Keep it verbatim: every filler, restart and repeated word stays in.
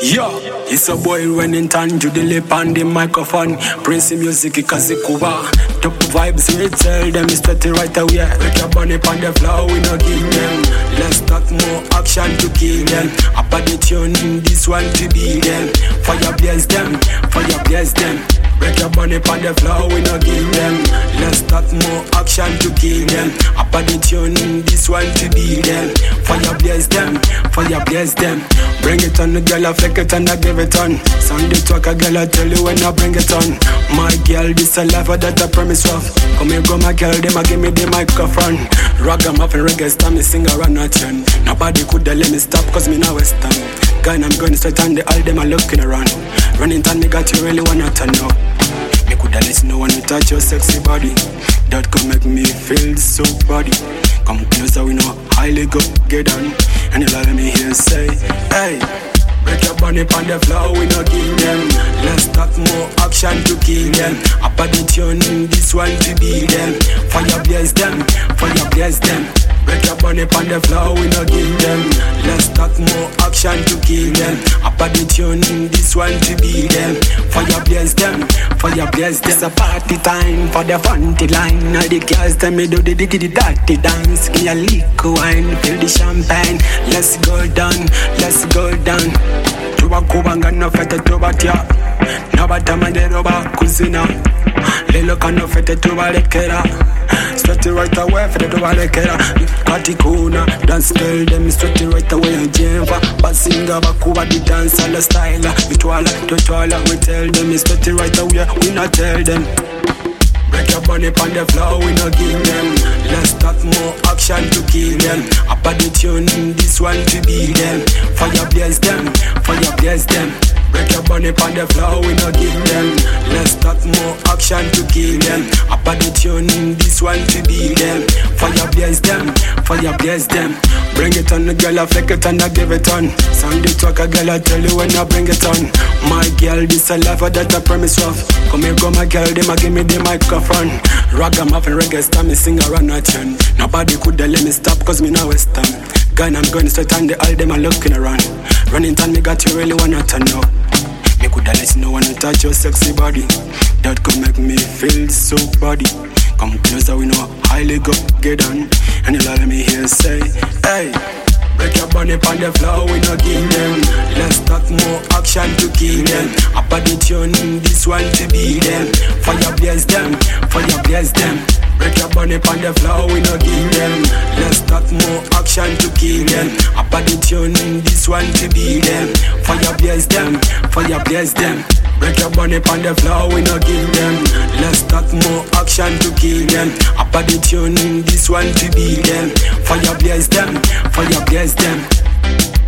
Yeah, it's a boy running time to the lip on the microphone. Prince music, Kazikuba. Top vibes, we tell them it's thirty right away. Break your bunny on the floor, we no give them. Let's talk more action to kill them. Up at the tune, this one to be them. Fire bless them, fire bless them. Break your bunny on the floor, we no give them. Let's talk more action to kill them. Up at the tune, this one to be them. Fire bless them, fire bless them. Bring it on, the girl, I flick it and I give it on. Sunday talk, a girl, I tell you when I bring it on. My girl, this a life that I promise of. Come here, go my girl, them a give me the microphone. Ragamuffin reggae star, me sing around a tune. Nobody could let me stop, cause me now western. Gun, I'm going straight on the all them are looking around. Running time, me got you really wanna turn up. Me coulda listen no one to touch your sexy body. That could make me feel so body. Come closer, we know highly go get on. And you let me hear say, hey, break your bunny on the floor, we no give them. Let's talk more action to kill them. Up at the tune, this one to be them. Fire bless them, fire bless them. Break your bunny on the floor, we no give them. Let's talk more action to kill them. Up at the tune, this one to be them. Fire bless them, fire bless them. It's a party time for the funty line. All the girls tell me do the diggity dirty dance. Give me a liquor wine, fill the champagne. Let's go down, let's go down. Tuba kubanga no fete tuba tia. Nabata mandero ba kuzina. Lelo kano fete tuba lekera. Straight right away for the tuba lekera. Katikuna, dance tell them straight right away. Jenva, basinga bakuba the dance all the style. Bitwala, totwala, we tell them straight right away. We not tell them. Break your bunny on the floor, we no give them. Let's talk more action to kill them. Up at the tune, this one to be them. Fire bless them, fire bless them. Break your bunny on the floor, we no give them. Let's talk more action to kill them. Up at the tune, this one to be them. Fire bless them, fire bless them. Bring it on, the girl, I flick it and I give it on. Sunday talk, a girl, I tell you when I bring it on. My girl, this a life that I promise of. Come here, go my girl, them a give me the microphone. Ragamuffin reggae star, me sing around a tune. Nobody could let me stop, cause me now western. Gun, I'm going straight on the all them are looking around. Running time, me got you really wanna turn up. Me coulda listen no one to touch your sexy body. That could make me feel so body. Come closer, we know highly go get on. And you let me hear say, hey, break your bunny on the floor, we no give them. Let's talk more action to kill them. Up at the tune, this one to be them. Fire bless them, fire bless them. Break your bunny on the floor, we no give them. Let's talk more action to kill them. Up at the tune, this one to be them. Fire bless them, fire bless them. Break your bunny on the floor, we no give them. Let's talk more action to kill them. Up at the tune, this one to be them. Fire bless them, fire bless them.